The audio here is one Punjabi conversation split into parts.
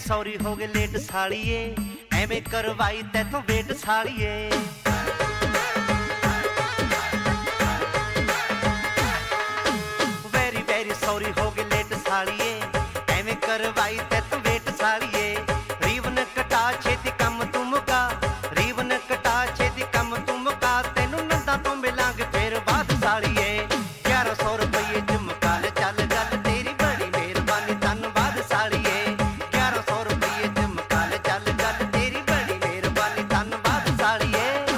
ਸੌਰੀ ਹੋ ਗਏ ਲੇਟ ਸਾਲੀਏ, ਐਵੇਂ ਕਰਵਾਈ ਤੈਥੋਂ ਵੇਟ ਸਾਲੀਏ। ਵੈਰੀ ਵੈਰੀ ਸੌਰੀ ਹੋ ਗਏ ਲੇਟ ਸਾਲੀਏ, ਐਵੇਂ ਕਰਵਾਈ ਤੈਥੋਂ ਵੇਟ ਸਾਲੀਏ। ਰੀਵਨ ਕਟਾ ਛੇਤੀ ਕੰਮ ਤੂੰ ਮੁਕਾ, ਰੀਵਨ ਕਟਾ ਛੇਤੀ ਕੰਮ ਤੂੰ ਮੁਕਾ, ਤੈਨੂੰ ਨੰਦਾ ਤੋਂ ਮਿਲਾਂਗੇ ਫੇਰ ਬਾਅਦ ਸਾਲੀਏ। 1100 ਰੁਪਏ ਚ ਮੁਕਾ ਲੈ ਚੱਲ ਗੱਲ, ਤੇਰੀ ਬੜੀ ਮਿਹਰਬਾਨੀ ਧੰਨਵਾਦ ਸਾਲੀਏ। 1100 ਰੁਪਏ ਚ ਮੁਕਾ ਲੈ ਚੱਲ ਗੱਲ, ਤੇਰੀ ਬੜੀ ਮਿਹਰਬਾਨੀ ਧੰਨਵਾਦ ਸਾਲੀਏ।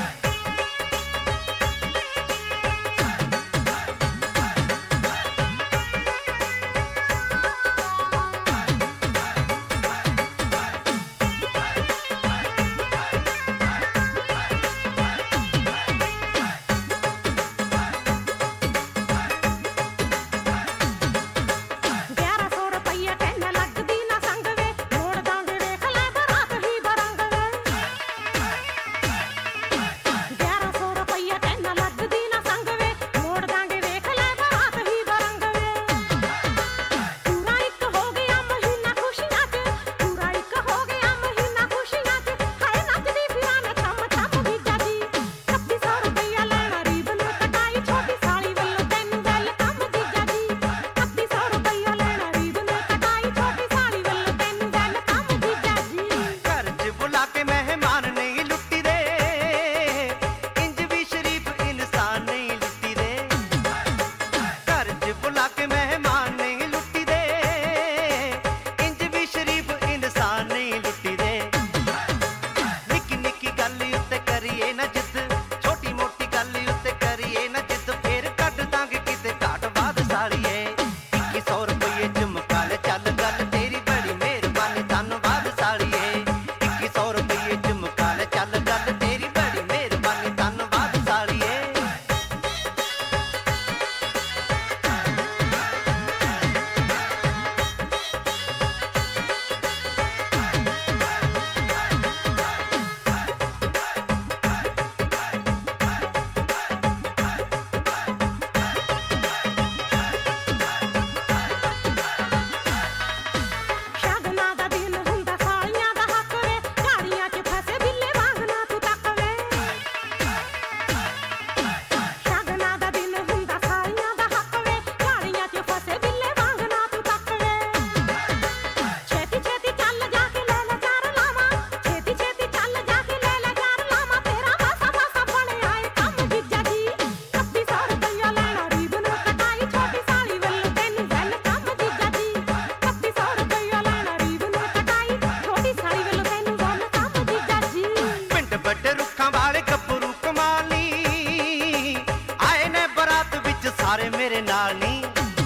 ਸਾਰੇ ਮੇਰੇ ਨਾਲ ਨੀ,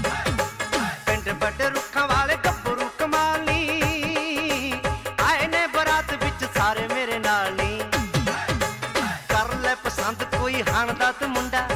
ਪਿੰਡ ਵੱਡੇ ਰੁੱਖਾਂ ਵਾਲੇ ਗੱਭਰੂ ਕਮਾਲ ਨੀ, ਆਏ ਨੇ ਬਰਾਤ ਵਿੱਚ ਸਾਰੇ ਮੇਰੇ ਨਾਲ ਨੀ। ਕਰ ਲੈ ਪਸੰਦ ਕੋਈ ਹਣਦਾ ਤੇ ਮੁੰਡਾ,